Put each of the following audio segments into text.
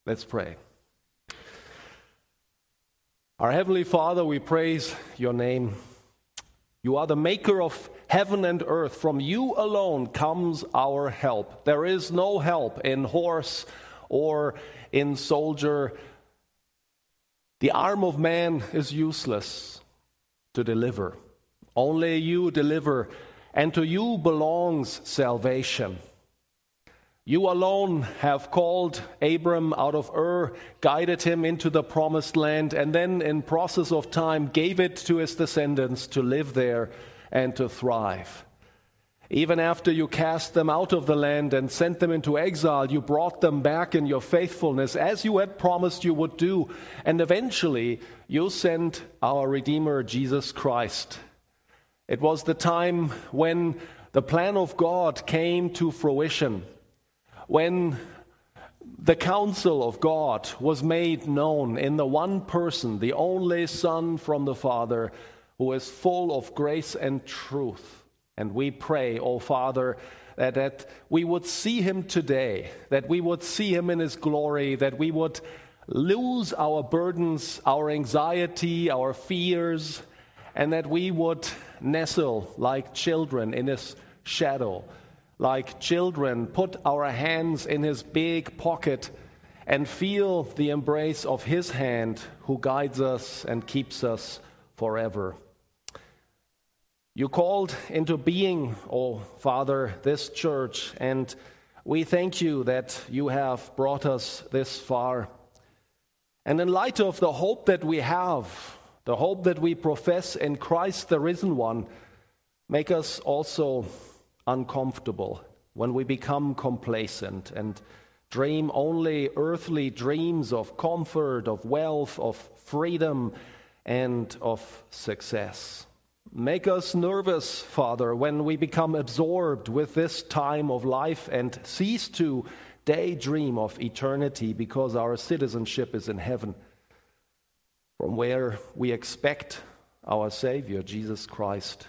Let's pray. Our Heavenly Father, we praise your name. You are the maker of heaven and earth. From you alone comes our help. There is no help in horse or in soldier. The arm of man is useless to deliver. Only you deliver, and to you belongs salvation. You alone have called Abram out of Ur, guided him into the promised land, and then in process of time gave it to his descendants to live there and to thrive. Even after you cast them out of the land and sent them into exile, you brought them back in your faithfulness, as you had promised you would do, and eventually you sent our Redeemer, Jesus Christ. It was the time when the plan of God came to fruition, when the counsel of God was made known in the one person, the only Son from the Father, who is full of grace and truth. And we pray, O Father, that we would see him today, that we would see him in his glory, that we would lose our burdens, our anxiety, our fears, and that we would nestle like children in his shadow. Like children, put our hands in his big pocket and feel the embrace of his hand who guides us and keeps us forever. You called into being, O Father, this church, and we thank you that you have brought us this far. And in light of the hope that we have, the hope that we profess in Christ the risen one, make us also uncomfortable when we become complacent and dream only earthly dreams of comfort, of wealth, of freedom, and of success. Make us nervous, Father, when we become absorbed with this time of life and cease to daydream of eternity because our citizenship is in heaven, from where we expect our Savior, Jesus Christ.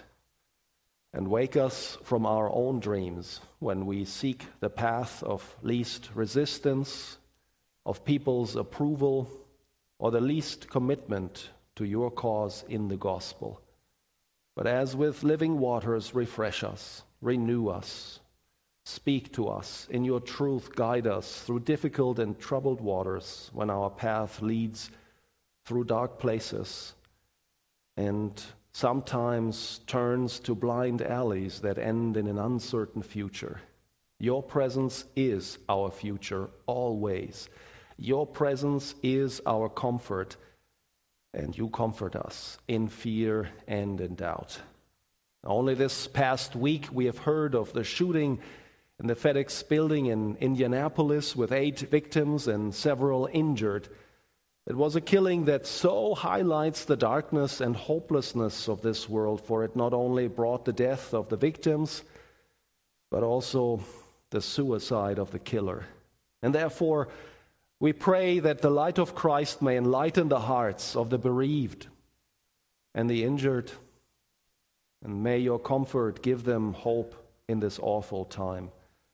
And wake us from our own dreams when we seek the path of least resistance, of people's approval, or the least commitment to your cause in the gospel. But as with living waters, refresh us, renew us, speak to us. In your truth, guide us through difficult and troubled waters when our path leads through dark places and sometimes turns to blind alleys that end in an uncertain future. Your presence is our future always. Your presence is our comfort, and you comfort us in fear and in doubt. Only this past week we have heard of the shooting in the FedEx building in Indianapolis with 8 victims and several injured. It was a killing that so highlights the darkness and hopelessness of this world, for it not only brought the death of the victims, but also the suicide of the killer. And therefore, we pray that the light of Christ may enlighten the hearts of the bereaved and the injured, and may your comfort give them hope in this awful time.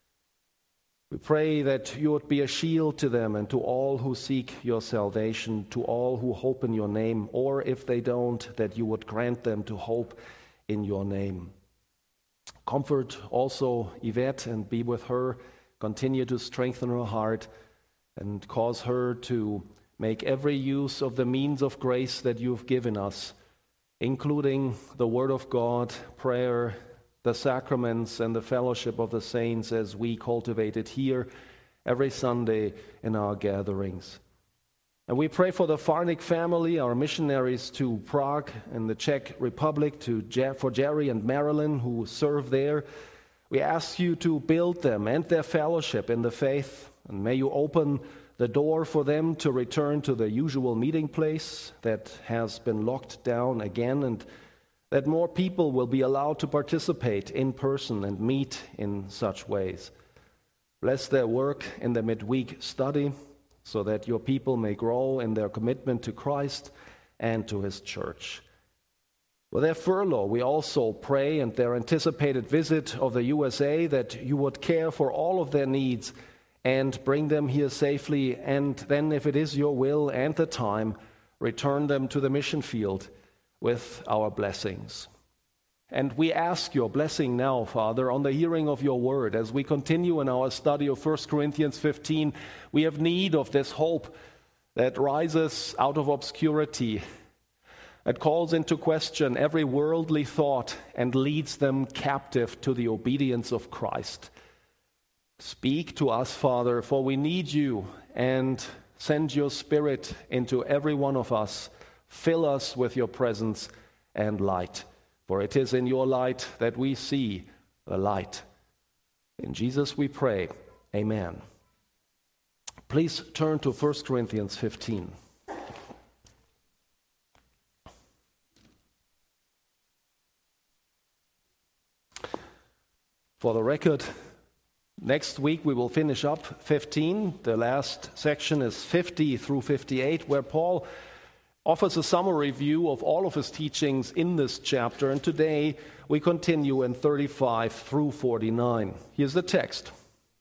We pray that you would be a shield to them and to all who seek your salvation, to all who hope in your name, or if they don't, that you would grant them to hope in your name. Comfort also Yvette and be with her. Continue to strengthen her heart and cause her to make every use of the means of grace that you've given us, including the Word of God, prayer, the sacraments, and the fellowship of the saints as we cultivate it here every Sunday in our gatherings. And we pray for the Farnik family, our missionaries to Prague and the Czech Republic, for Jerry and Marilyn who serve there. We ask you to build them and their fellowship in the faith, and may you open the door for them to return to the usual meeting place that has been locked down again, and that more people will be allowed to participate in person and meet in such ways. Bless their work in the midweek study so that your people may grow in their commitment to Christ and to his church. For their furlough, we also pray, and their anticipated visit of the USA, that you would care for all of their needs and bring them here safely, and then, if it is your will and the time, return them to the mission field with our blessings. And we ask your blessing now, Father, on the hearing of your word. As we continue in our study of 1 Corinthians 15, we have need of this hope that rises out of obscurity, that calls into question every worldly thought and leads them captive to the obedience of Christ. Speak to us, Father, for we need you, and send your Spirit into every one of us. Fill us with your presence and light, for it is in your light that we see the light. In Jesus we pray, amen. Please turn to 1 Corinthians 15. For the record, next week we will finish up 15. The last section is 50 through 58, where Paul offers a summary view of all of his teachings in this chapter. And today we continue in 35 through 49. Here's the text.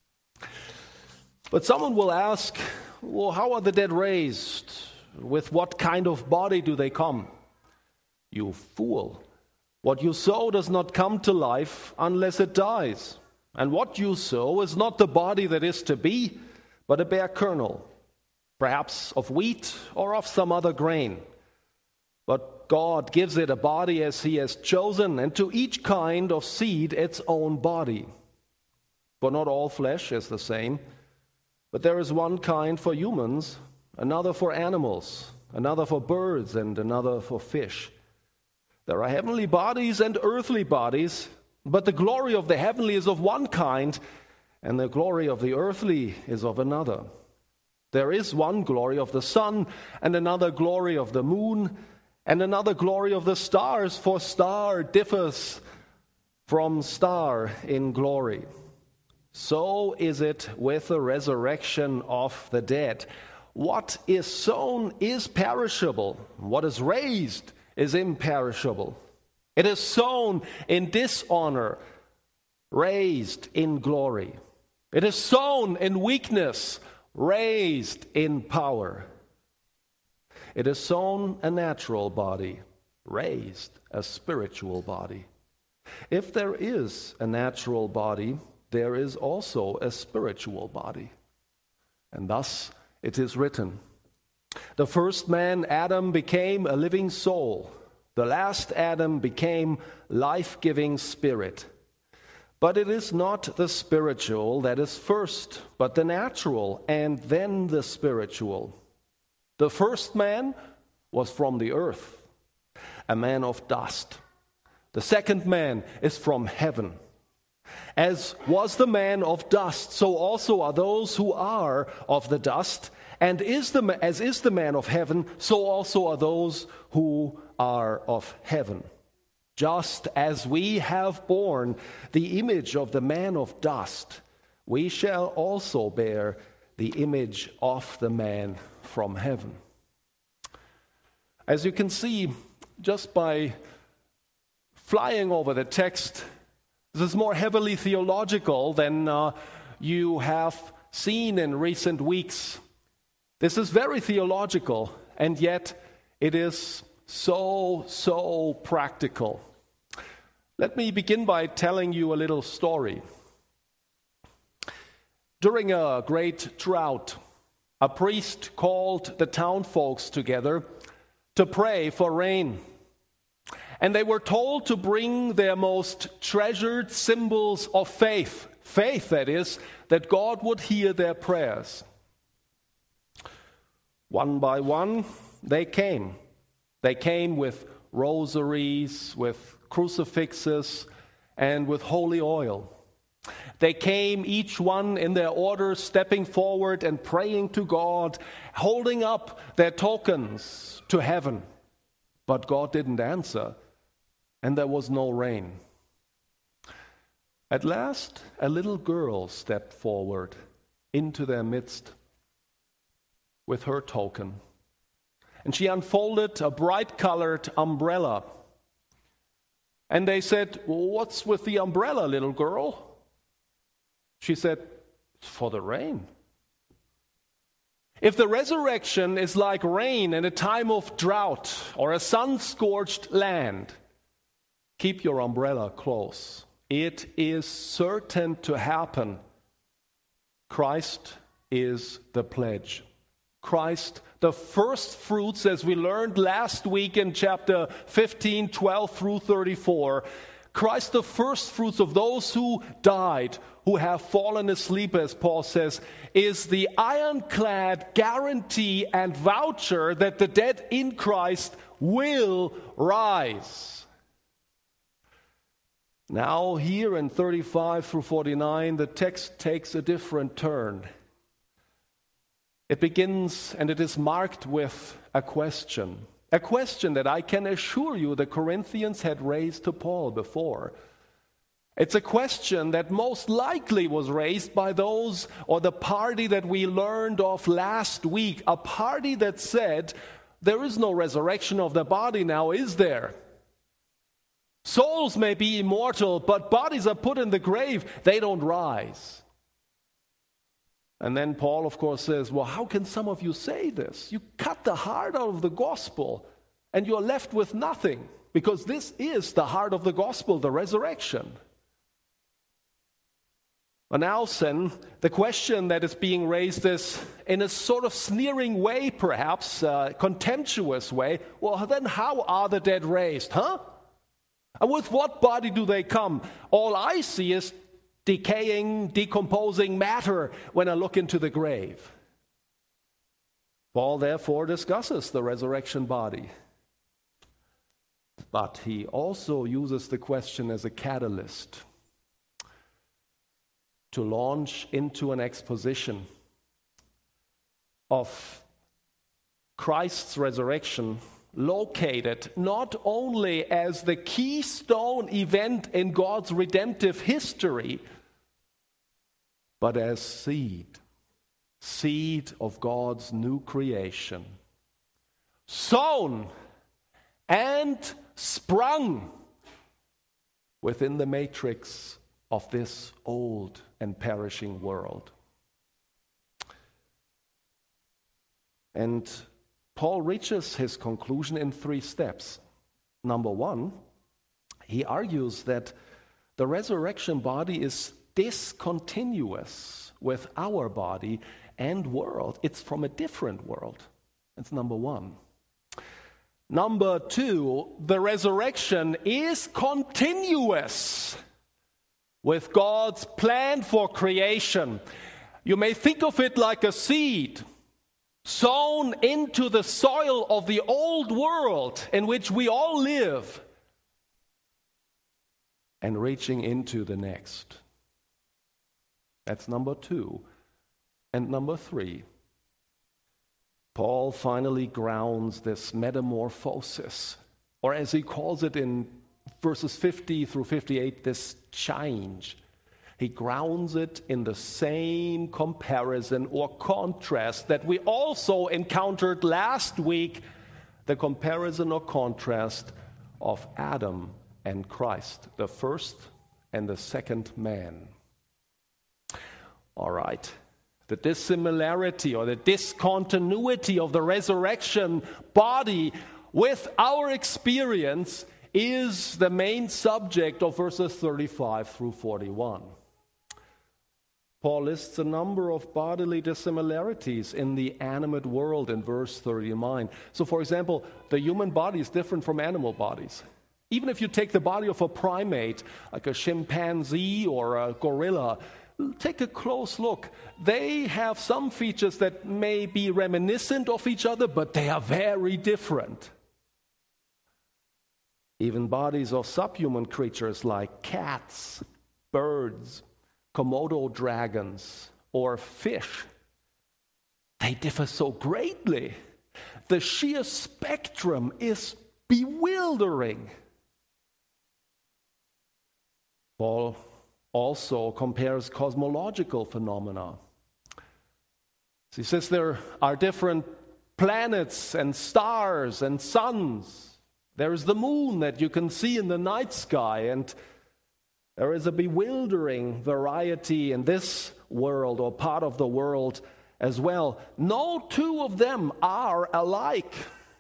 But someone will ask, well, how are the dead raised? With what kind of body do they come? You fool. What you sow does not come to life unless it dies. And what you sow is not the body that is to be, but a bare kernel, perhaps of wheat or of some other grain. But God gives it a body as he has chosen, and to each kind of seed its own body. For not all flesh is the same, but there is one kind for humans, another for animals, another for birds, and another for fish. There are heavenly bodies and earthly bodies, but the glory of the heavenly is of one kind, and the glory of the earthly is of another. There is one glory of the sun, and another glory of the moon, and another glory of the stars, for star differs from star in glory. So is it with the resurrection of the dead. What is sown is perishable, what is raised is imperishable. It is sown in dishonor, raised in glory. It is sown in weakness, raised in power. It is sown a natural body, raised a spiritual body. If there is a natural body, there is also a spiritual body. And thus it is written, the first man, Adam, became a living soul. The last Adam became life-giving spirit. But it is not the spiritual that is first, but the natural, and then the spiritual. The first man was from the earth, a man of dust. The second man is from heaven. As was the man of dust, so also are those who are of the dust. And as is the man of heaven, so also are those who are of heaven. Just as we have borne the image of the man of dust, we shall also bear the image of the man from heaven. As you can see, just by flying over the text, this is more heavily theological than you have seen in recent weeks. This is very theological, and yet it is so practical. Let me begin by telling you a little story. During a great drought, a priest called the town folks together to pray for rain. And they were told to bring their most treasured symbols of faith. Faith, that is, that God would hear their prayers. One by one, they came. They came with rosaries, with crucifixes, and with holy oil. They came, each one in their order, stepping forward and praying to God, holding up their tokens to heaven. But God didn't answer, and there was no rain. At last, a little girl stepped forward into their midst with her token. And she unfolded a bright-colored umbrella. And they said, "What's with the umbrella, little girl?" She said, for the rain. If the resurrection is like rain in a time of drought or a sun-scorched land, keep your umbrella close. It is certain to happen. Christ is the pledge. Christ, the first fruits, as we learned last week in chapter 15, 12 through 34. Christ, the first fruits of those who died, who have fallen asleep, as Paul says, is the ironclad guarantee and voucher that the dead in Christ will rise. Now, here in 35 through 49, the text takes a different turn. It begins and it is marked with a question that I can assure you the Corinthians had raised to Paul before. It's a question that most likely was raised by those or the party that we learned of last week, a party that said, there is no resurrection of the body now, is there? Souls may be immortal, but bodies are put in the grave, they don't rise. And then Paul, of course, says, well, how can some of you say this? You cut the heart out of the gospel, and you're left with nothing, because this is the heart of the gospel, the resurrection. But now, then, the question that is being raised is, in a sort of sneering way, perhaps, contemptuous way, well, then how are the dead raised, huh? And with what body do they come? All I see is decaying, decomposing matter when I look into the grave. Paul therefore discusses the resurrection body. But he also uses the question as a catalyst to launch into an exposition of Christ's resurrection, located not only as the keystone event in God's redemptive history, but as seed of God's new creation, sown and sprung within the matrix of this old and perishing world. And Paul reaches his conclusion in 3 steps. Number 1, he argues that the resurrection body is discontinuous with our body and world. It's from a different world. That's number 1. Number 2, the resurrection is continuous with God's plan for creation. You may think of it like a seed sown into the soil of the old world in which we all live and reaching into the next. That's number 2. And number 3, Paul finally grounds this metamorphosis, or as he calls it in verses 50 through 58, this change. He grounds it in the same comparison or contrast that we also encountered last week, the comparison or contrast of Adam and Christ, the first and the second man. All right. The dissimilarity or the discontinuity of the resurrection body with our experience is the main subject of verses 35 through 41. Paul lists a number of bodily dissimilarities in the animate world in verse 39. So, for example, the human body is different from animal bodies. Even if you take the body of a primate, like a chimpanzee or a gorilla, take a close look. They have some features that may be reminiscent of each other, but they are very different. Even bodies of subhuman creatures like cats, birds, Komodo dragons, or fish, they differ so greatly. The sheer spectrum is bewildering. Paul also compares cosmological phenomena. He says there are different planets and stars and suns. There is the moon that you can see in the night sky, and there is a bewildering variety in this world or part of the world as well. No two of them are alike.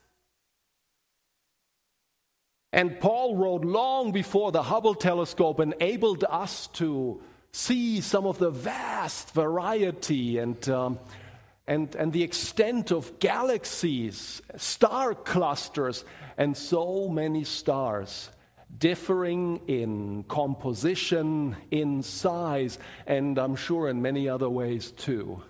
And Paul wrote long before the Hubble telescope enabled us to see some of the vast variety and the extent of galaxies, star clusters, and so many stars, differing in composition, in size, and I'm sure in many other ways too.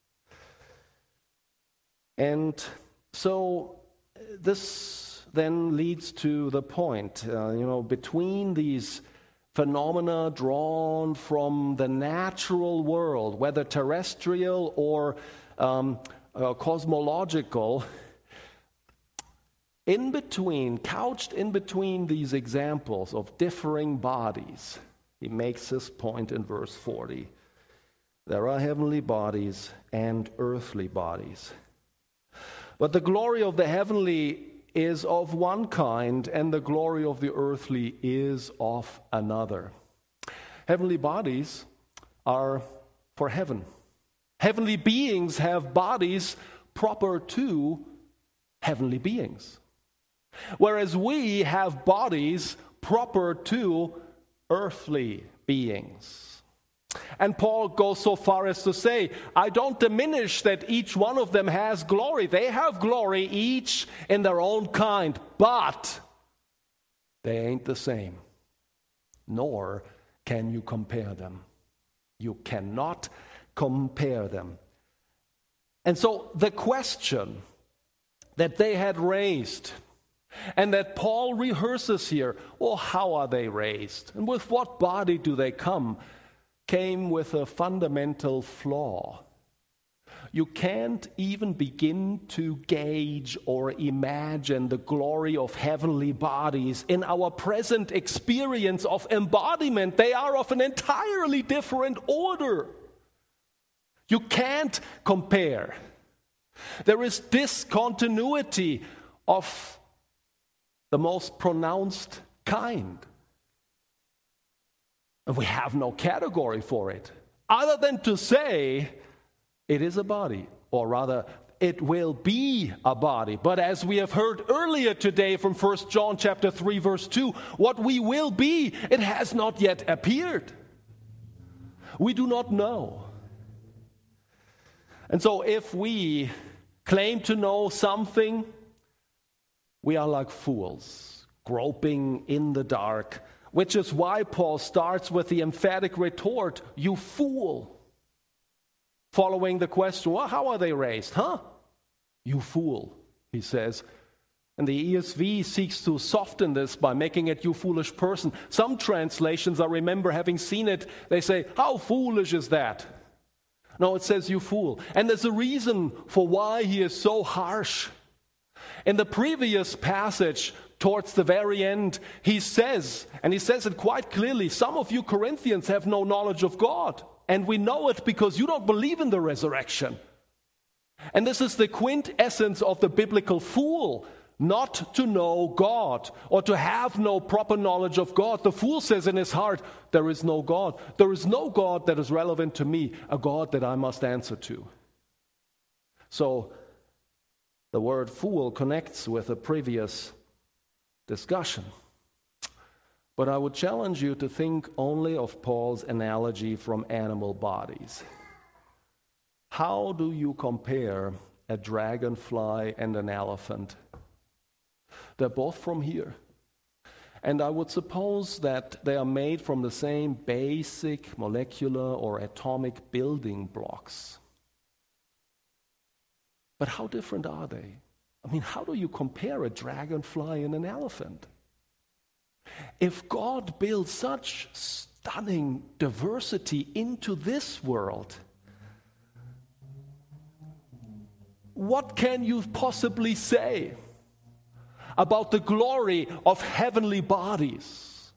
And so this then leads to the point, between these phenomena drawn from the natural world, whether terrestrial or cosmological, couched in between these examples of differing bodies, he makes this point in verse 40. There are heavenly bodies and earthly bodies. But the glory of the heavenly is of one kind, and the glory of the earthly is of another. Heavenly bodies are for heaven. Heavenly beings have bodies proper to heavenly beings, whereas we have bodies proper to earthly beings. And Paul goes so far as to say, I don't diminish that each one of them has glory. They have glory, each in their own kind, but they ain't the same, nor can you compare them. You cannot compare them. And so the question that they had raised, and that Paul rehearses here, how are they raised? And with what body do they come? Came with a fundamental flaw. You can't even begin to gauge or imagine the glory of heavenly bodies in our present experience of embodiment. They are of an entirely different order. You can't compare. There is discontinuity of the most pronounced kind. And we have no category for it, other than to say it is a body, or rather, it will be a body. But as we have heard earlier today from 1 John chapter 3, verse 2, what we will be, it has not yet appeared. We do not know. And so if we claim to know something, we are like fools, groping in the dark, which is why Paul starts with the emphatic retort, you fool. Following the question, how are they raised? You fool, he says. And the ESV seeks to soften this by making it you foolish person. Some translations, I remember having seen it, they say, how foolish is that? No, it says you fool. And there's a reason for why he is so harsh. In the previous passage, towards the very end, he says it quite clearly, some of you Corinthians have no knowledge of God. And we know it because you don't believe in the resurrection. And this is the quintessence of the biblical fool, not to know God or to have no proper knowledge of God. The fool says in his heart, there is no God. There is no God that is relevant to me, a God that I must answer to. So the word fool connects with a previous discussion. But I would challenge you to think only of Paul's analogy from animal bodies. How do you compare a dragonfly and an elephant? They're both from here. And I would suppose that they are made from the same basic molecular or atomic building blocks. But how different are they? I mean, how do you compare a dragonfly and an elephant? If God builds such stunning diversity into this world, what can you possibly say about the glory of heavenly bodies?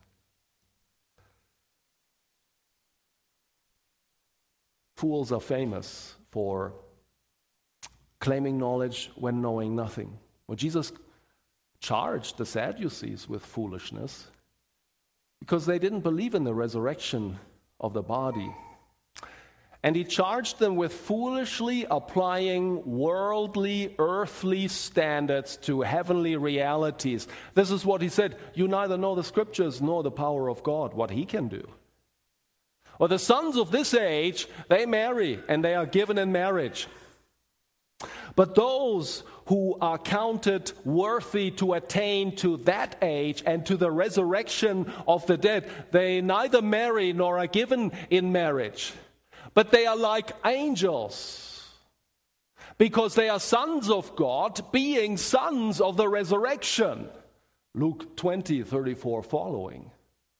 Fools are famous for claiming knowledge when knowing nothing. Well, Jesus charged the Sadducees with foolishness because they didn't believe in the resurrection of the body. And he charged them with foolishly applying worldly, earthly standards to heavenly realities. This is what he said: you neither know the scriptures nor the power of God, what he can do. Or the sons of this age, they marry and they are given in marriage. But those who are counted worthy to attain to that age and to the resurrection of the dead, they neither marry nor are given in marriage. But they are like angels, because they are sons of God, being sons of the resurrection. Luke 20:34 following.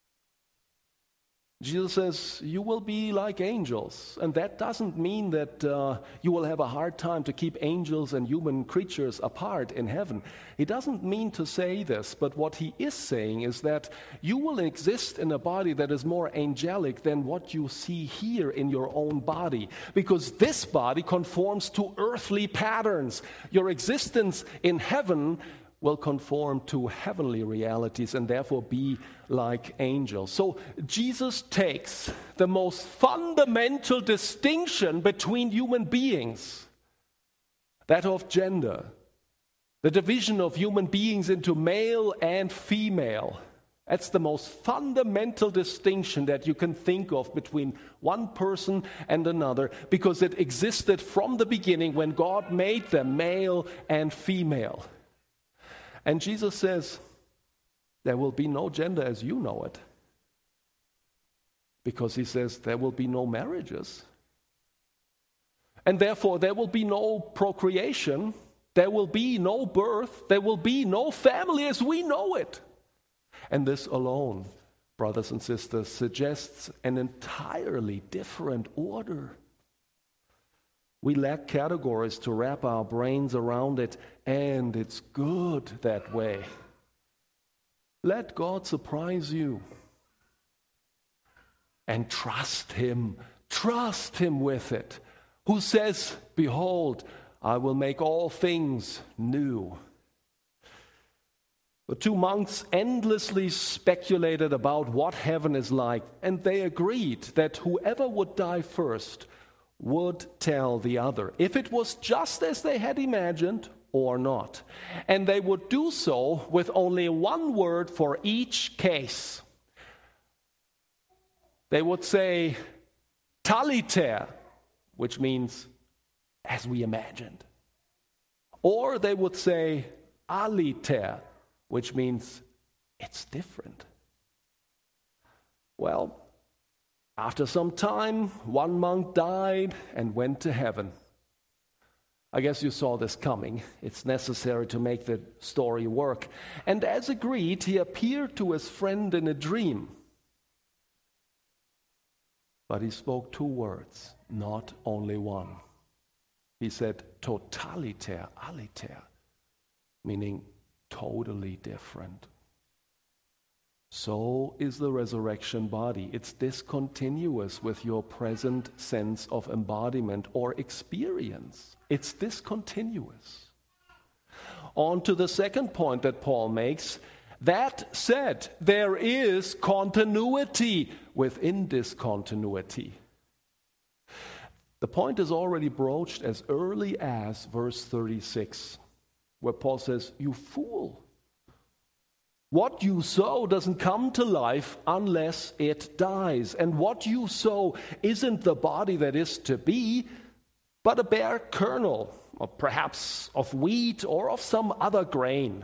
Jesus says, you will be like angels. And that doesn't mean that you will have a hard time to keep angels and human creatures apart in heaven. He doesn't mean to say this, but what he is saying is that you will exist in a body that is more angelic than what you see here in your own body. Because this body conforms to earthly patterns. Your existence in heaven will conform to heavenly realities and therefore be like angels. So Jesus takes the most fundamental distinction between human beings, that of gender, the division of human beings into male and female. That's the most fundamental distinction that you can think of between one person and another, because it existed from the beginning when God made them male and female. And Jesus says, there will be no gender as you know it. Because he says there will be no marriages. And therefore there will be no procreation. There will be no birth. There will be no family as we know it. And this alone, brothers and sisters, suggests an entirely different order. We lack categories to wrap our brains around it, and it's good that way. Let God surprise you. And trust Him. Trust Him with it. Who says, behold, I will make all things new. The two monks endlessly speculated about what heaven is like, and they agreed that whoever would die first would tell the other if it was just as they had imagined or not. And they would do so with only one word for each case. They would say, taliter, which means as we imagined. Or they would say, aliter, which means it's different. Well, after some time, one monk died and went to heaven. I guess you saw this coming. It's necessary to make the story work. And as agreed, he appeared to his friend in a dream. But he spoke two words, not only one. He said, totaliter, aliter, meaning totally different. So is the resurrection body. It's discontinuous with your present sense of embodiment or experience. It's discontinuous. On to the second point that Paul makes. That said, there is continuity within discontinuity. The point is already broached as early as verse 36, where Paul says, you fool. What you sow doesn't come to life unless it dies. And what you sow isn't the body that is to be, but a bare kernel, or perhaps of wheat or of some other grain.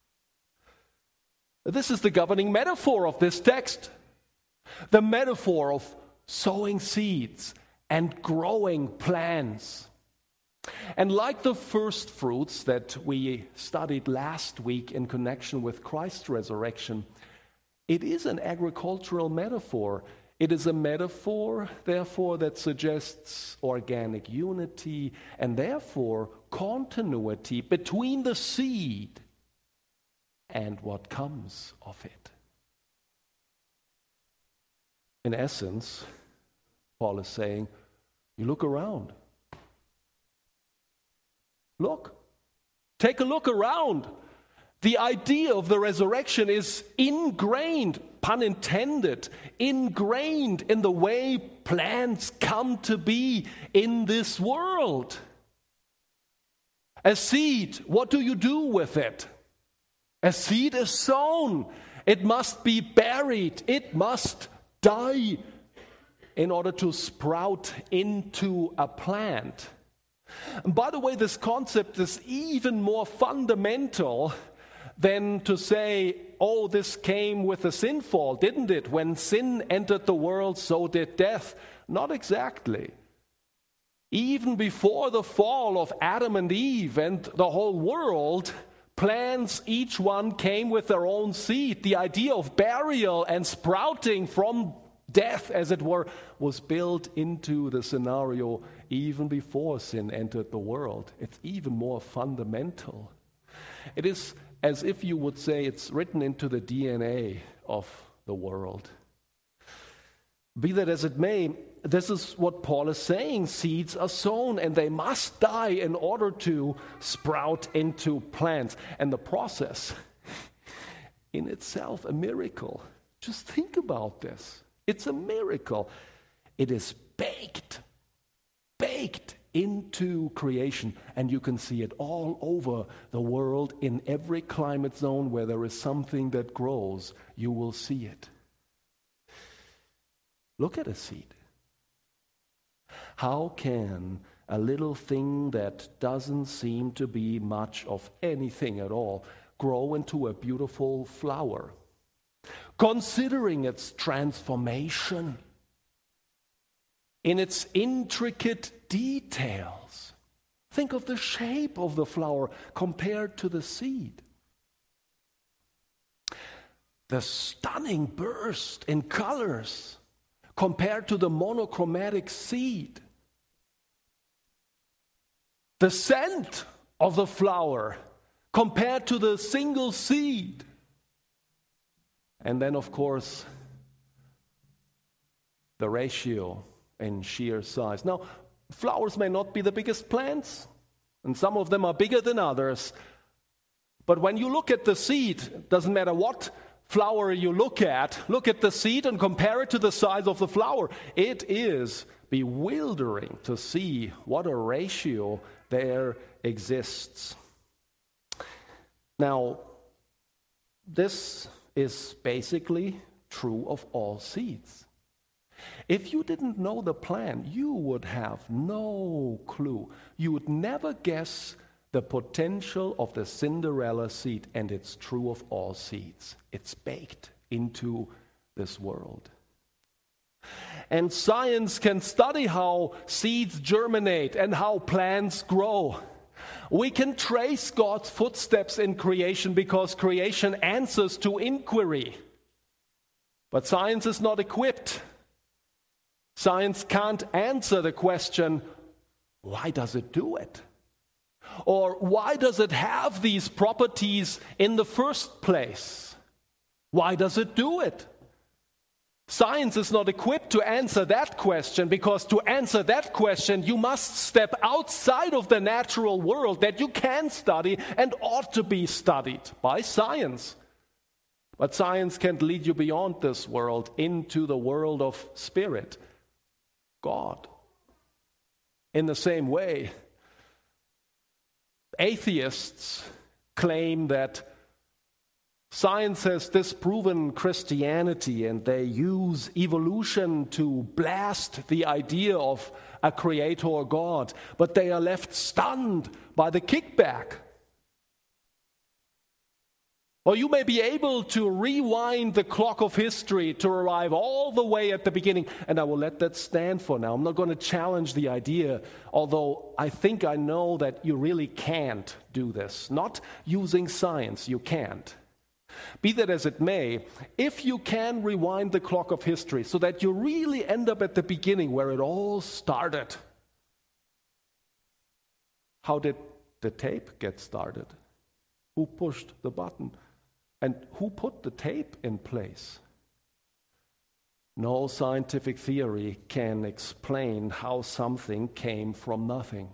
This is the governing metaphor of this text. The metaphor of sowing seeds and growing plants. And like the first fruits that we studied last week in connection with Christ's resurrection, it is an agricultural metaphor. It is a metaphor, therefore, that suggests organic unity and therefore continuity between the seed and what comes of it. In essence, Paul is saying, you look around. Look. Take a look around. The idea of the resurrection is ingrained, pun intended, ingrained in the way plants come to be in this world. A seed, what do you do with it? A seed is sown. It must be buried. It must die in order to sprout into a plant. And by the way, this concept is even more fundamental than to say, oh, this came with the sin fall, didn't it? When sin entered the world, so did death. Not exactly. Even before the fall of Adam and Eve and the whole world, plants, each one came with their own seed. The idea of burial and sprouting from death, as it were, was built into the scenario even before sin entered the world. It's even more fundamental. It is as if you would say it's written into the DNA of the world. Be that as it may, this is what Paul is saying. Seeds are sown and they must die in order to sprout into plants. And the process, in itself, a miracle. Just think about this. It's a miracle. It is baked into creation, and you can see it all over the world. In every climate zone where there is something that grows, you will see it. Look at a seed. How can a little thing that doesn't seem to be much of anything at all grow into a beautiful flower? Considering its transformation in its intricate details. Think of the shape of the flower compared to the seed. The stunning burst in colors compared to the monochromatic seed. The scent of the flower compared to the single seed. And then, of course, the ratio in sheer size. Now, flowers may not be the biggest plants, and some of them are bigger than others. But when you look at the seed, it doesn't matter what flower you look at the seed and compare it to the size of the flower. It is bewildering to see what a ratio there exists. Now, this is basically true of all seeds. If you didn't know the plan, you would have no clue. You would never guess the potential of the Cinderella seed, and it's true of all seeds. It's baked into this world. And science can study how seeds germinate and how plants grow. We can trace God's footsteps in creation because creation answers to inquiry. But science is not equipped. Science can't answer the question, why does it do it? Or why does it have these properties in the first place? Why does it do it? Science is not equipped to answer that question, because to answer that question, you must step outside of the natural world that you can study and ought to be studied by science. But science can't lead you beyond this world into the world of spirit, God. In the same way, atheists claim that science has disproven Christianity, and they use evolution to blast the idea of a creator God, but they are left stunned by the kickback. Or you may be able to rewind the clock of history to arrive all the way at the beginning, and I will let that stand for now. I'm not going to challenge the idea, although I think I know that you really can't do this. Not using science, you can't. Be that as it may, if you can rewind the clock of history so that you really end up at the beginning where it all started, how did the tape get started? Who pushed the button? And who put the tape in place? No scientific theory can explain how something came from nothing.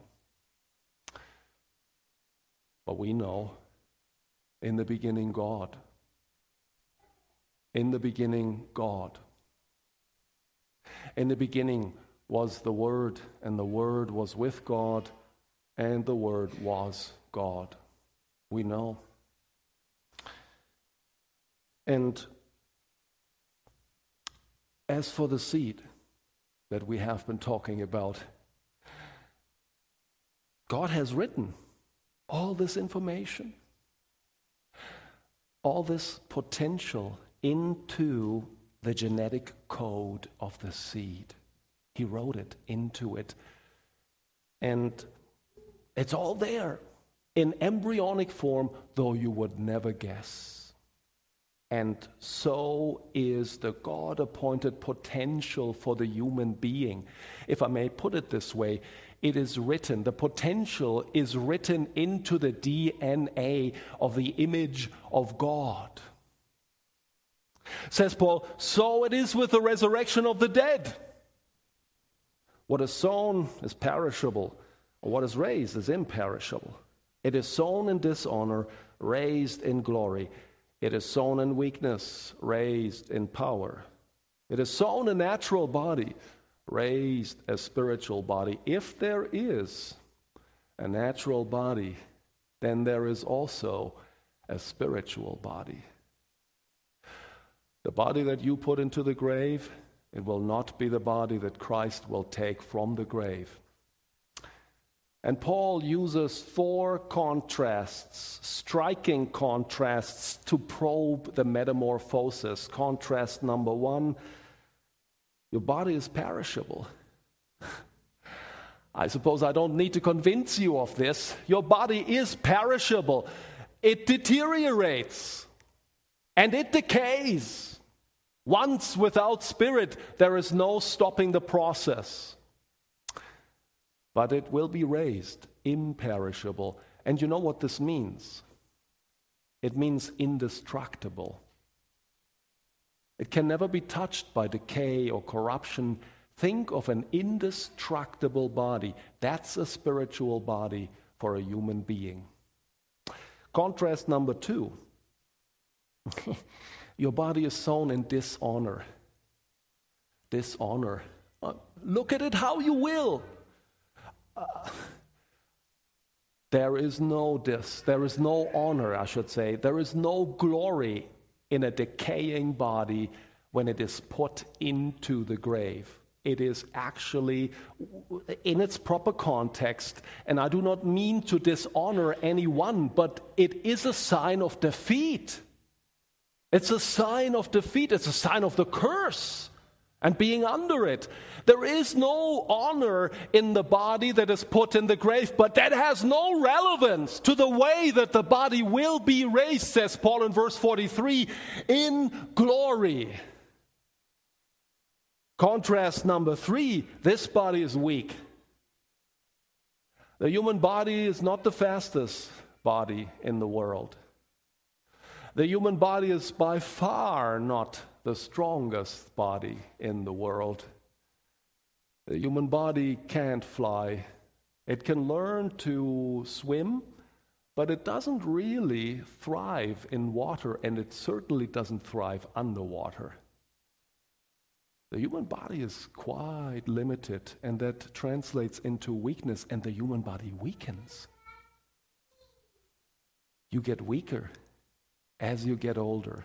But we know, in the beginning, God. In the beginning, God. In the beginning was the Word, and the Word was with God, and the Word was God. We know. And as for the seed that we have been talking about, God has written all this information, all this potential into the genetic code of the seed. He wrote it into it. And it's all there in embryonic form, though you would never guess. And so is the God-appointed potential for the human being. If I may put it this way, it is written, the potential is written into the DNA of the image of God. Says Paul, so it is with the resurrection of the dead. What is sown is perishable, or what is raised is imperishable. It is sown in dishonor, raised in glory. It is sown in weakness, raised in power. It is sown a natural body, raised a spiritual body. If there is a natural body, then there is also a spiritual body. The body that you put into the grave, it will not be the body that Christ will take from the grave. And Paul uses 4 contrasts, striking contrasts, to probe the metamorphosis. Contrast number 1, your body is perishable. I suppose I don't need to convince you of this. Your body is perishable. It deteriorates and it decays. Once without spirit, there is no stopping the process. But it will be raised imperishable. And you know what this means? It means indestructible. It can never be touched by decay or corruption. Think of an indestructible body. That's a spiritual body for a human being. Contrast number 2. Your body is sown in dishonor. Dishonor. Look at it how you will. There is no honor, I should say. There is no glory in a decaying body when it is put into the grave. It is actually in its proper context, and I do not mean to dishonor anyone, but it is a sign of defeat. It's a sign of defeat. It's a sign of the curse and being under it. There is no honor in the body that is put in the grave, but that has no relevance to the way that the body will be raised, says Paul in verse 43, in glory. Contrast number 3, this body is weak. The human body is not the fastest body in the world. The human body is by far not the strongest body in the world. The human body can't fly. It can learn to swim, but it doesn't really thrive in water, and it certainly doesn't thrive underwater. The human body is quite limited, and that translates into weakness, and the human body weakens. You get weaker as you get older.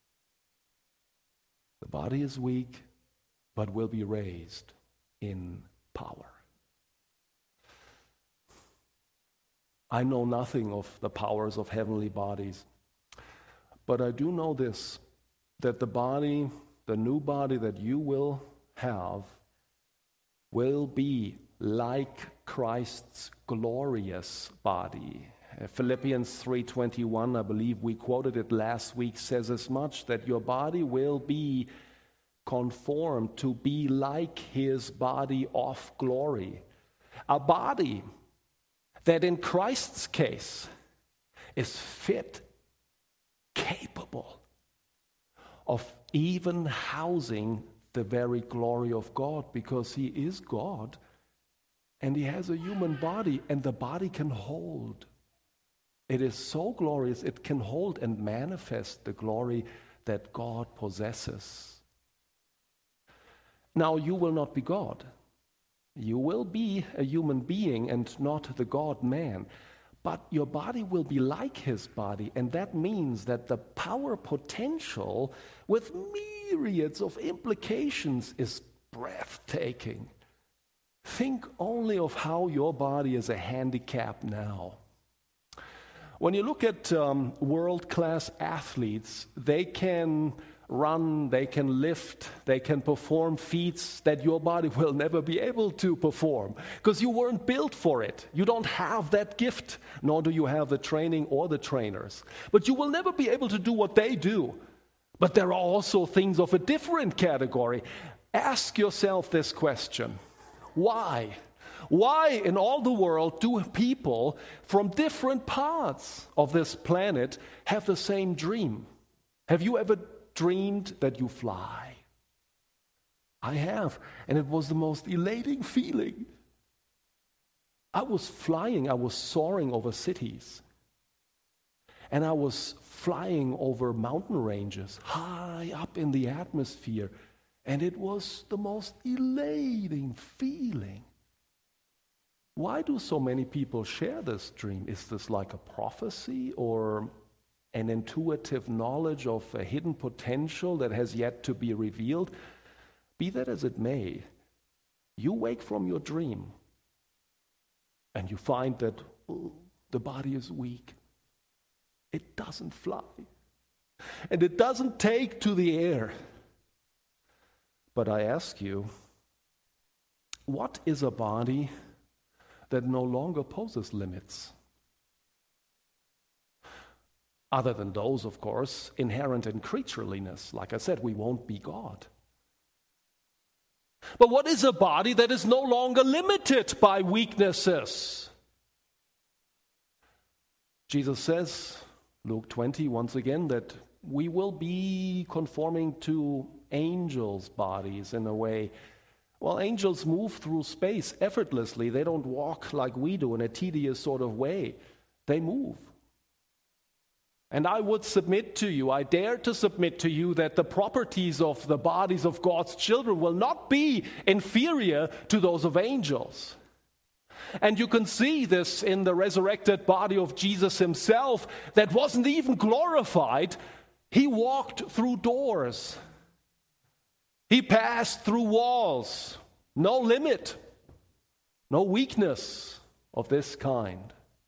The body is weak, but will be raised in power. I know nothing of the powers of heavenly bodies, but I do know this, that the body, the new body that you will have, will be like Christ's glorious body. Philippians 3:21, I believe we quoted it last week, says as much, that your body will be conformed to be like his body of glory. A body that in Christ's case is fit, capable of even housing the very glory of God, because he is God and he has a human body, and the body can hold. It is so glorious, it can hold and manifest the glory that God possesses. Now you will not be God. You will be a human being and not the God-man. But your body will be like his body, and that means that the power potential with myriads of implications is breathtaking. Think only of how your body is a handicap now. When you look at world-class athletes, they can run, they can lift, they can perform feats that your body will never be able to perform because you weren't built for it. You don't have that gift, nor do you have the training or the trainers. But you will never be able to do what they do. But there are also things of a different category. Ask yourself this question. Why? Why in all the world do people from different parts of this planet have the same dream? Have you ever dreamed that you fly? I have, and it was the most elating feeling. I was flying, I was soaring over cities, and I was flying over mountain ranges, high up in the atmosphere, and it was the most elating feeling. Why do so many people share this dream? Is this like a prophecy or an intuitive knowledge of a hidden potential that has yet to be revealed? Be that as it may, you wake from your dream and you find that the body is weak. It doesn't fly. And it doesn't take to the air. But I ask you, what is a body that no longer poses limits? Other than those, of course, inherent in creatureliness. Like I said, we won't be God. But what is a body that is no longer limited by weaknesses? Jesus says, Luke 20, once again, that we will be conforming to angels' bodies in a way. Well, angels move through space effortlessly. They don't walk like we do in a tedious sort of way. They move. And I would submit to you, I dare to submit to you that the properties of the bodies of God's children will not be inferior to those of angels. And you can see this in the resurrected body of Jesus himself that wasn't even glorified. He walked through doors. He passed through walls. No limit, no weakness of this kind.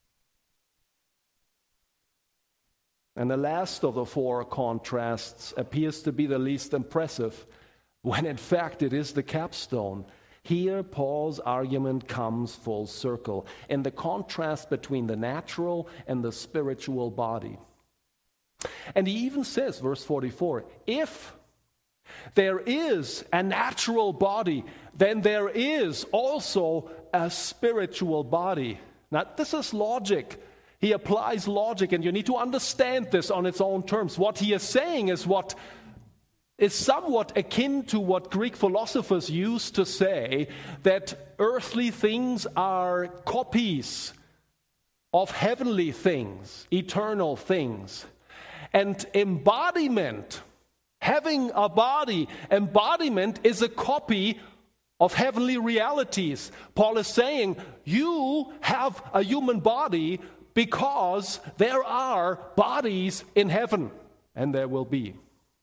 And the last of the four contrasts appears to be the least impressive, when in fact it is the capstone. Here, Paul's argument comes full circle in the contrast between the natural and the spiritual body. And he even says, verse 44, if there is a natural body, then there is also a spiritual body. Now, this is logic. He applies logic, and you need to understand this on its own terms. What he is saying is what is somewhat akin to what Greek philosophers used to say, that earthly things are copies of heavenly things, eternal things. And embodiment, having a body, embodiment is a copy of heavenly realities. Paul is saying, you have a human body because there are bodies in heaven, and there will be.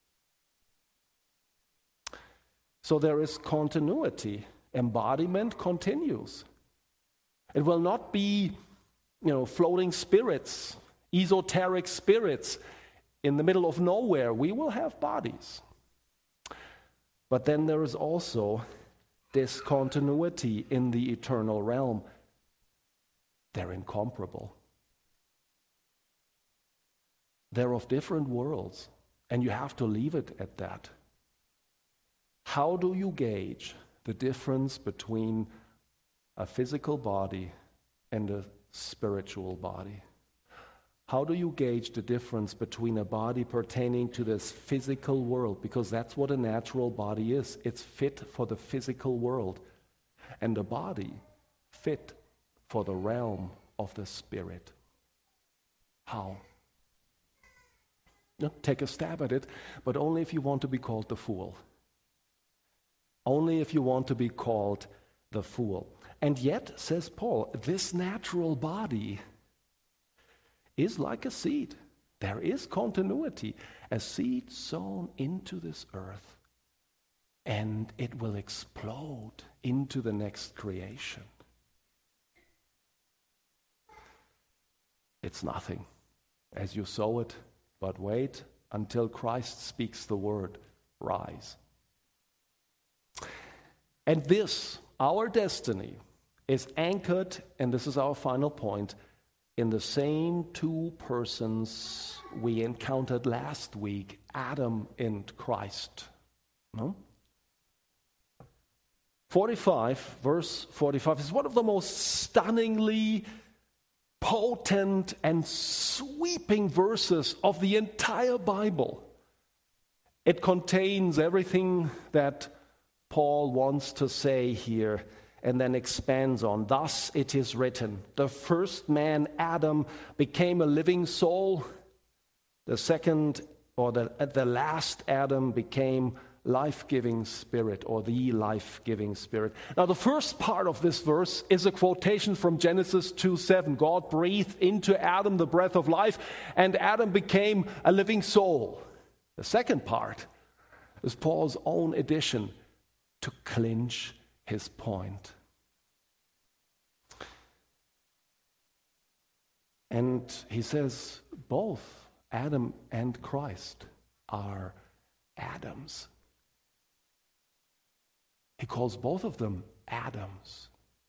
So there is continuity. Embodiment continues. It will not be, floating spirits, esoteric spirits in the middle of nowhere. We will have bodies. But then there is also discontinuity in the eternal realm. They're incomparable. They're of different worlds, and you have to leave it at that. How do you gauge the difference between a physical body and a spiritual body? How do you gauge the difference between a body pertaining to this physical world? Because that's what a natural body is. It's fit for the physical world. And a body fit for the realm of the spirit. How? Take a stab at it, but only if you want to be called the fool. only if you want to be called the fool. And yet, says Paul, this natural body is like a seed. There is continuity. A seed sown into this earth, and it will explode into the next creation. It's nothing as you sow it, but wait until Christ speaks the word, rise. And this, our destiny, is anchored, and this is our final point, in the same two persons we encountered last week, Adam and Christ. No? 45, verse 45, is one of the most stunningly potent and sweeping verses of the entire Bible. It contains everything that Paul wants to say here and then expands on. Thus it is written, the first man, Adam, became a living soul. The second, or the last Adam became life-giving spirit, or the life-giving spirit. Now the first part of this verse is a quotation from Genesis 2:7. God breathed into Adam the breath of life, and Adam became a living soul. The second part is Paul's own addition to clinch his point. And he says both Adam and Christ are Adams. He calls both of them Adams.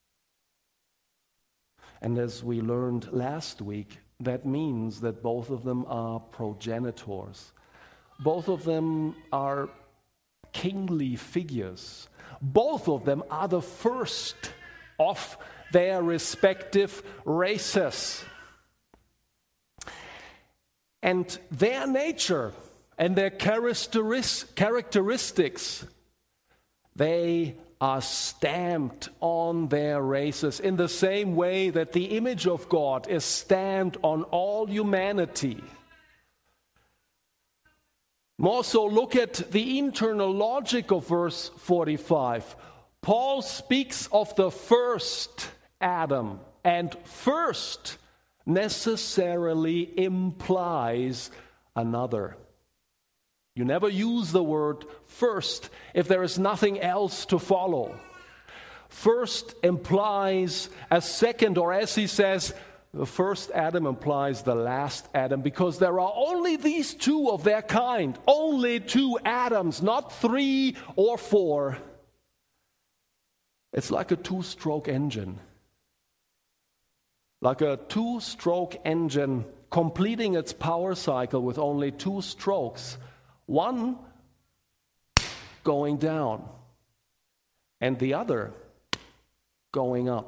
And as we learned last week, that means that both of them are progenitors. Both of them are kingly figures. Both of them are the first of their respective races. And their nature and their characteristics, they are stamped on their races in the same way that the image of God is stamped on all humanity. More so, look at the internal logic of verse 45. Paul speaks of the first Adam, and first necessarily implies another. You never use the word first if there is nothing else to follow. First implies a second, or as he says, the first Adam implies the last Adam, because there are only these two of their kind, only two Adams, not 3 or 4. It's like a 2-stroke engine. Like a 2-stroke engine completing its power cycle with only 2 strokes. One going down and the other going up.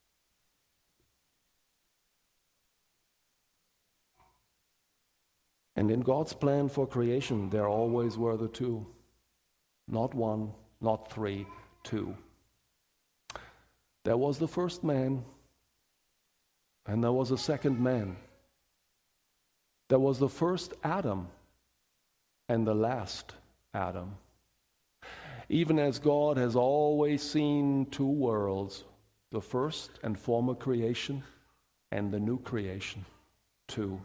And in God's plan for creation, there always were the two. Not 1, not 3, 2. There was the first man, and there was a second man. There was the first Adam and the last Adam. Even as God has always seen 2 worlds, the first and former creation and the new creation, 2.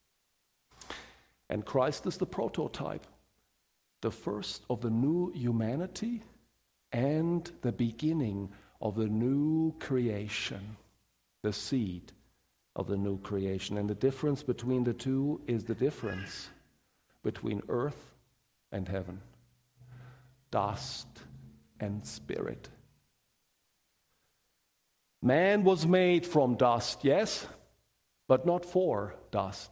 And Christ is the prototype, the first of the new humanity and the beginning of the new creation, the seed of the new creation. And the difference between the two is the difference between earth and heaven, dust and spirit. Man was made from dust, yes, but not for dust.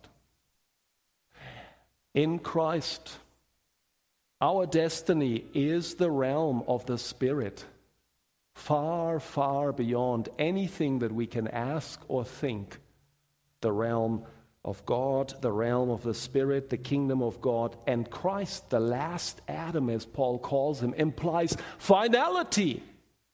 In Christ, our destiny is the realm of the Spirit, far, far beyond anything that we can ask or think. The realm of God, the realm of the Spirit, the kingdom of God. And Christ, the last Adam, as Paul calls him, implies finality.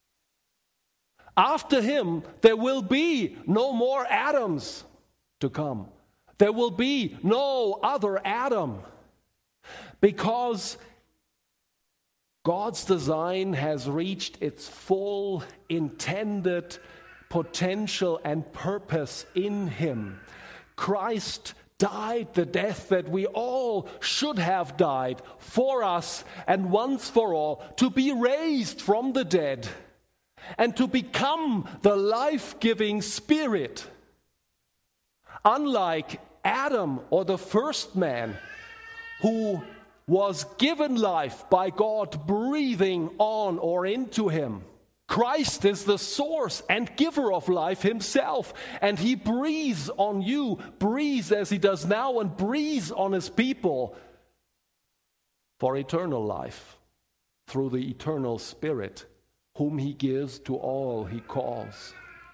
After him, there will be no more Adams to come. There will be no other Adam, because God's design has reached its full intended potential and purpose in him. Christ died the death that we all should have died for us and once for all, to be raised from the dead and to become the life-giving Spirit. Unlike Adam or the first man, who was given life by God breathing on or into him, Christ is the source and giver of life himself, and he breathes on you, breathes as he does now, and breathes on his people for eternal life through the eternal Spirit, whom he gives to all he calls.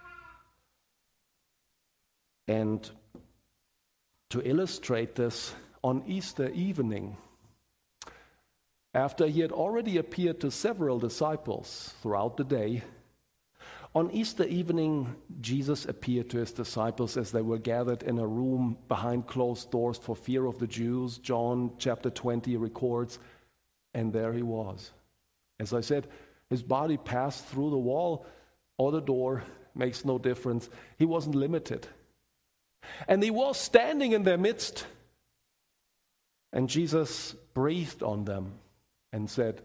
And to illustrate this, on Easter evening, after he had already appeared to several disciples throughout the day, on Easter evening, Jesus appeared to his disciples as they were gathered in a room behind closed doors for fear of the Jews. John chapter 20 records, and there he was. As I said, his body passed through the wall or the door, makes no difference. He wasn't limited. And he was standing in their midst, and Jesus breathed on them and said,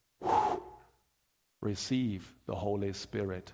"Receive the Holy Spirit."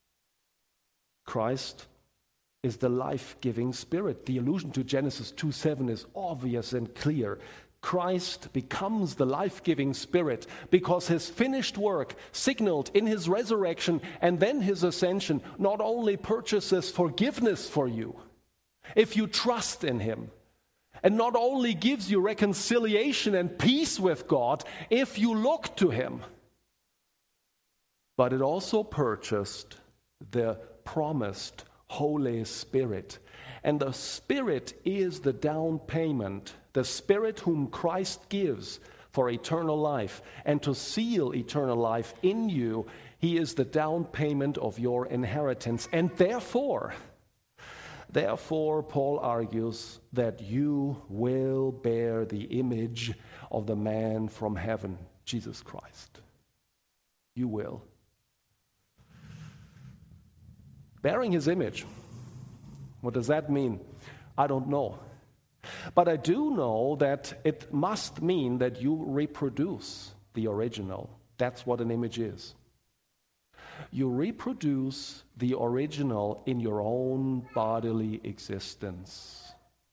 Christ is the life-giving Spirit. The allusion to Genesis 2:7 is obvious and clear. Christ becomes the life-giving Spirit because his finished work, signaled in his resurrection and then his ascension, not only purchases forgiveness for you, if you trust in him, and not only gives you reconciliation and peace with God if you look to him, but it also purchased the promised Holy Spirit. And the Spirit is the down payment, the Spirit whom Christ gives for eternal life. And to seal eternal life in you, he is the down payment of your inheritance. And therefore, Paul argues that you will bear the image of the man from heaven, Jesus Christ. You will. Bearing his image. What does that mean? I don't know. But I do know that it must mean that you reproduce the original. That's what an image is. You reproduce the original in your own bodily existence.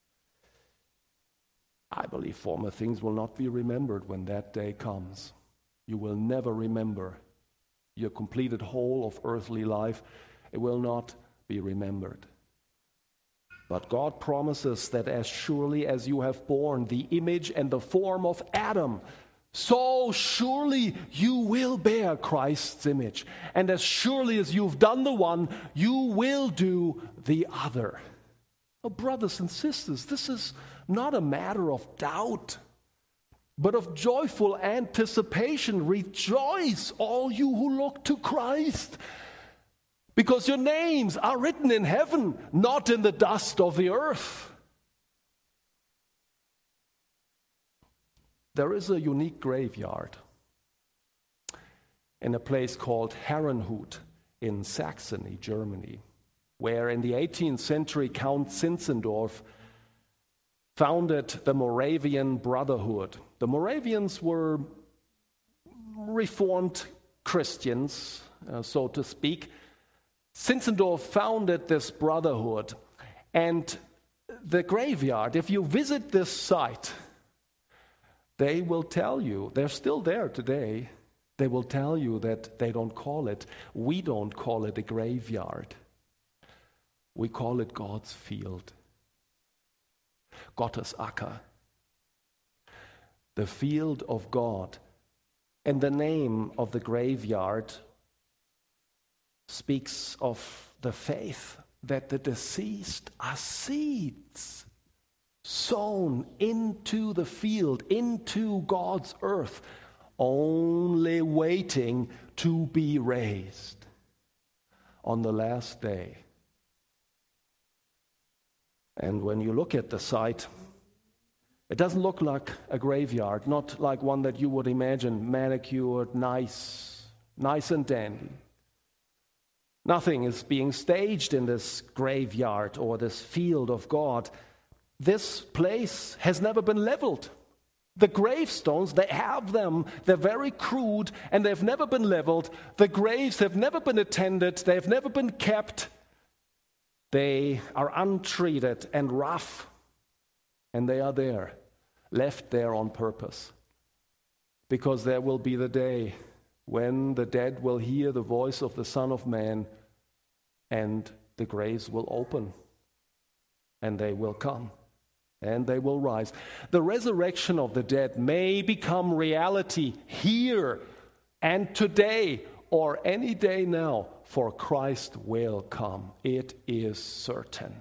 I believe former things will not be remembered when that day comes. You will never remember your completed whole of earthly life. It will not be remembered. But God promises that as surely as you have borne the image and the form of Adam, so surely you will bear Christ's image. And as surely as you've done the one, you will do the other. Oh, brothers and sisters, this is not a matter of doubt, but of joyful anticipation. Rejoice, all you who look to Christ, because your names are written in heaven, not in the dust of the earth. There is a unique graveyard in a place called Herrnhut in Saxony, Germany, where in the 18th century Count Zinzendorf founded the Moravian Brotherhood. The Moravians were Reformed Christians, so to speak. Zinzendorf founded this brotherhood, and the graveyard, if you visit this site, they will tell you, they're still there today, they will tell you that they don't call it, we don't call it a graveyard. We call it God's field. Gottes Acker. The field of God. And the name of the graveyard speaks of the faith that the deceased are seeds sown into the field, into God's earth, only waiting to be raised on the last day. And when you look at the site, It doesn't look like a graveyard, not like one that you would imagine, manicured, nice and dandy. Nothing is being staged in this graveyard or this field of God. This place has never been leveled. The gravestones, they have them. They're very crude and they've never been leveled. The graves have never been attended. They've never been kept. They are untreated and rough. And they are there, left there on purpose. Because there will be the day when the dead will hear the voice of the Son of Man and the graves will open and they will come. And they will rise. The resurrection of the dead may become reality here and today or any day now, for Christ will come. It is certain.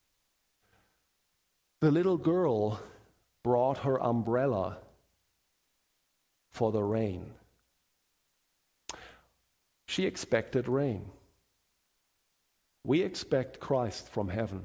The little girl brought her umbrella for the rain. She expected rain. We expect Christ from heaven.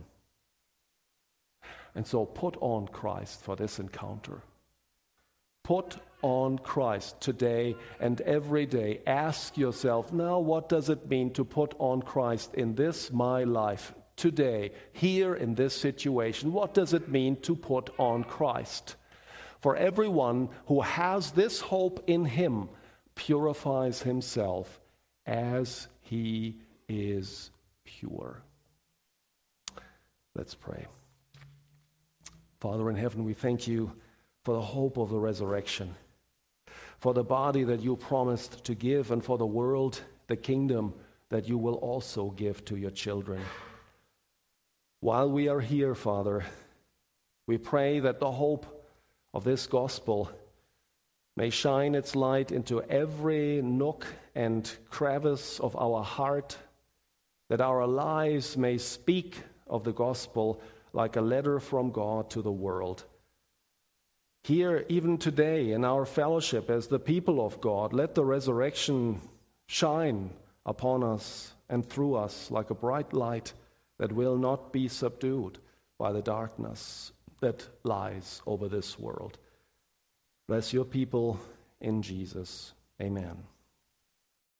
And so put on Christ for this encounter. Put on Christ today and every day. Ask yourself, now what does it mean to put on Christ in this my life today, here in this situation? What does it mean to put on Christ? For everyone who has this hope in him purifies himself as he is pure. Let's pray. Father in heaven, we thank you for the hope of the resurrection, for the body that you promised to give, and for the world, the kingdom that you will also give to your children. While we are here, Father, we pray that the hope of this gospel may shine its light into every nook and crevice of our heart, that our lives may speak of the gospel like a letter from God to the world. Here, even today, in our fellowship as the people of God, let the resurrection shine upon us and through us like a bright light that will not be subdued by the darkness that lies over this world. Bless your people in Jesus. Amen.